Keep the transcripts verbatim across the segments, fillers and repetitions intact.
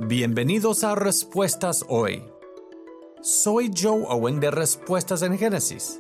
Bienvenidos a Respuestas Hoy. Soy Joe Owen de Respuestas en Génesis.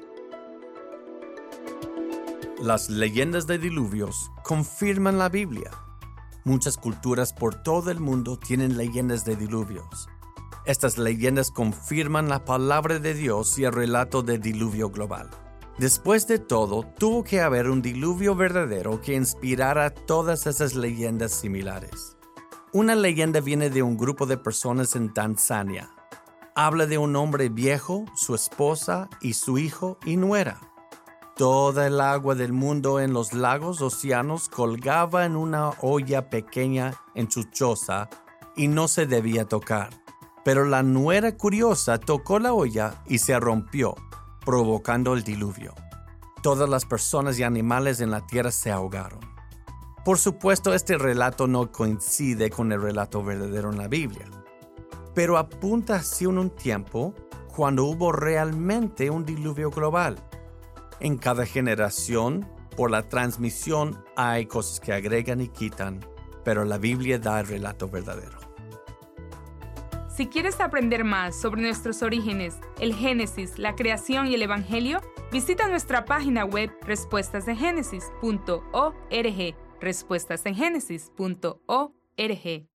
Las leyendas de diluvios confirman la Biblia. Muchas culturas por todo el mundo tienen leyendas de diluvios. Estas leyendas confirman la palabra de Dios y el relato del diluvio global. Después de todo, tuvo que haber un diluvio verdadero que inspirara todas esas leyendas similares. Una leyenda viene de un grupo de personas en Tanzania. Habla de un hombre viejo, su esposa y su hijo y nuera. Toda el agua del mundo en los lagos, océanos, colgaba en una olla pequeña en su choza y no se debía tocar. Pero la nuera curiosa tocó la olla y se rompió, provocando el diluvio. Todas las personas y animales en la tierra se ahogaron. Por supuesto, este relato no coincide con el relato verdadero en la Biblia, pero apunta hacia un tiempo cuando hubo realmente un diluvio global. En cada generación, por la transmisión, hay cosas que agregan y quitan, pero la Biblia da el relato verdadero. Si quieres aprender más sobre nuestros orígenes, el Génesis, la creación y el Evangelio, visita nuestra página web respuestas en génesis punto org. respuestas en génesis punto org.